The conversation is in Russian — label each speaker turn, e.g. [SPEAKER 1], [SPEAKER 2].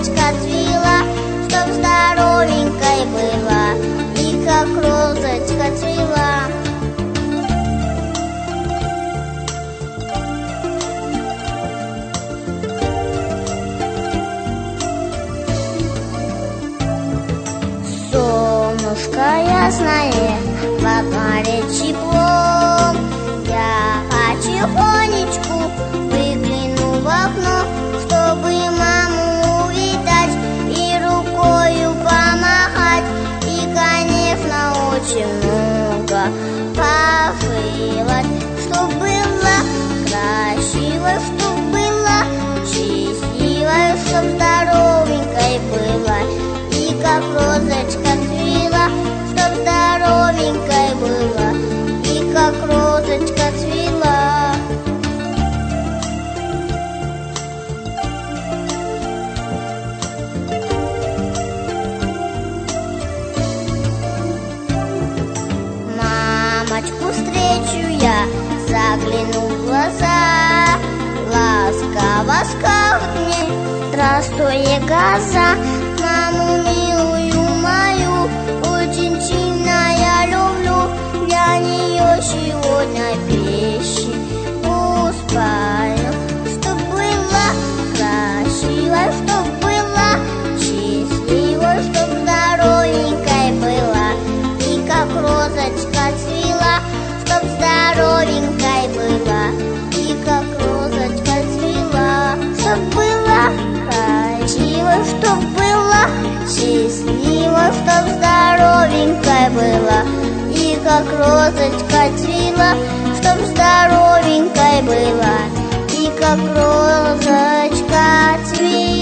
[SPEAKER 1] розочка цвела, чтоб здоровенькой была, и как розочка цвела. Солнышко ясное, во дворе тепло, я потихонечку выгляну в окно, чтобы маму увидать и рукою помахать. И, конечно, очень много пожелать, чтоб было красиво, чтоб было счастливо, чтоб здоровенькой была, и как розочка цвела, чтоб здоровенькой была, и как розочка цвела. Мамочку встречу я, загляну в глаза, ласково скажет мне: здравствуй, гроза. Маму милую мою очень сильно я люблю, для нее сегодня пищи успаю, чтоб было красиво, чтоб было счастливо, чтоб здоровенькой была, и как розочка цвела, чтоб здоровенькой была, и как розочка цвела, чтоб было красиво, чтоб было счастливо, чтоб здоровенькой была, и как розочка цвела, чтоб здоровенькой была, и как розочка цвела.